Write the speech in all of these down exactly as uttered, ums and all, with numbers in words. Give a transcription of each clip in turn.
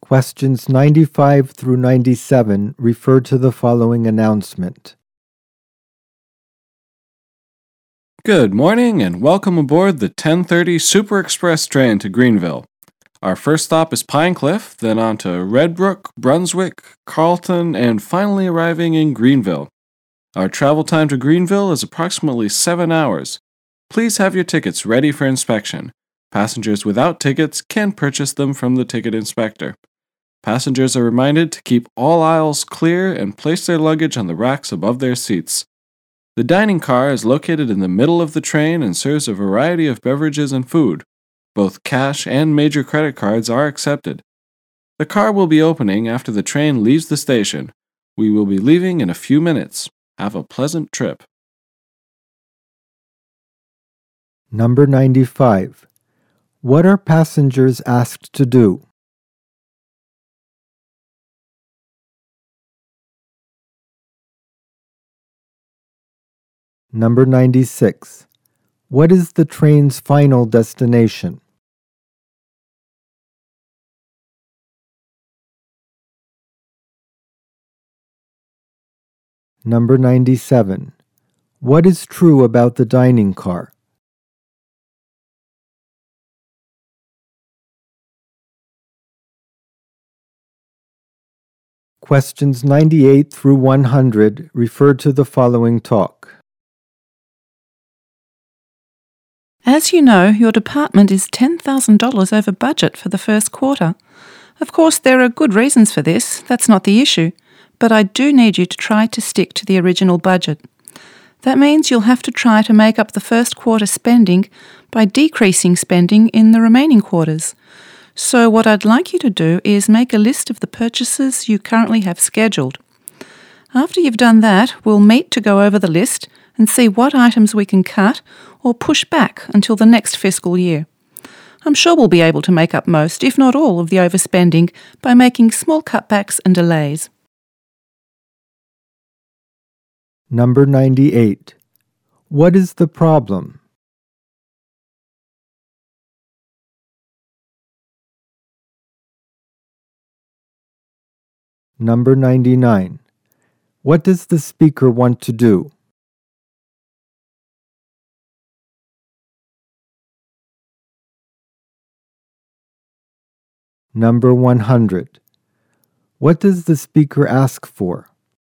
Questions ninety-five through ninety-seven refer to the following announcement. Good morning and welcome aboard the ten thirty Super Express train to Greenville. Our first stop is Pine Cliff, then on to Red Brook, Brunswick, Carlton, and finally arriving in Greenville. Our travel time to Greenville is approximately seven hours. Please have your tickets ready for inspection. Passengers without tickets can purchase them from the ticket inspector. Passengers are reminded to keep all aisles clear and place their luggage on the racks above their seats. The dining car is located in the middle of the train and serves a variety of beverages and food. Both cash and major credit cards are accepted. The car will be opening after the train leaves the station. We will be leaving in a few minutes. Have a pleasant trip. Number ninety-five. What are passengers asked to do? Number ninety-six. What is the train's final destination? Number ninety-seven. What is true about the dining car? Questions ninety-eight through one hundred refer to the following talk. As you know, your department is ten thousand dollars over budget for the first quarter. Of course, there are good reasons for this, that's not the issue, but I do need you to try to stick to the original budget. That means you'll have to try to make up the first quarter spending by decreasing spending in the remaining quarters. So what I'd like you to do is make a list of the purchases you currently have scheduled. After you've done that, we'll meet to go over the list and see what items we can cut or push back until the next fiscal year. I'm sure we'll be able to make up most, if not all, of the overspending by making small cutbacks and delays. Number ninety-eight. What is the problem? Number ninety-nine. What does the speaker want to do? Number one hundred. What does the speaker ask for?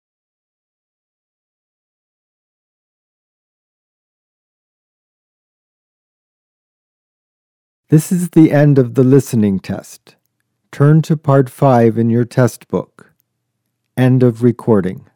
This is the end of the listening test. Turn to part five in your test book. End of recording.